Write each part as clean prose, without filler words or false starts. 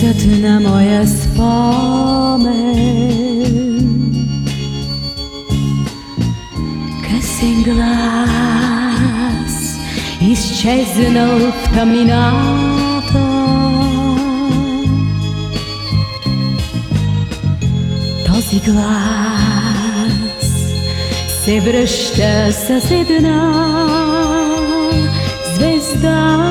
Безотна моя спомен, късен глас, изчезнал в тъмнината. Този глас се връща с една звезда.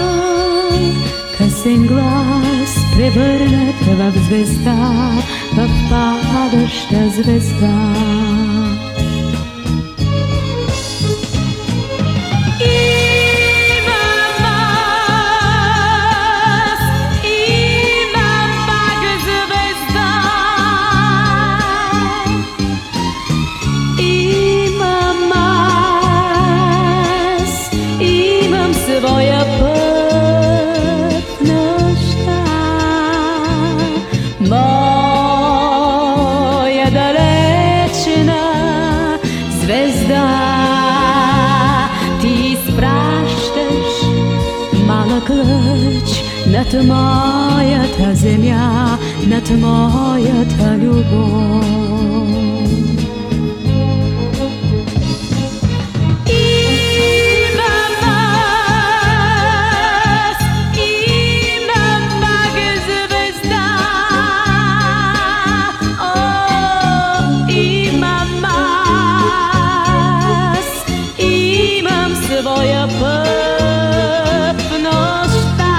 Късен глас, превърнат в звезда, в падаща звезда. Своя път в нощта, моя далечна звезда. Ти изпращаш малък лъч над моята земя, над моята любов. Своя път в нощта,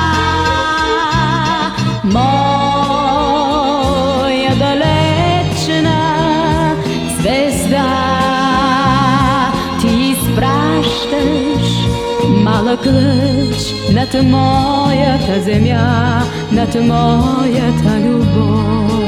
моя далечна звезда. Ти изпращаш малък лъч над моята земя, над моята любов.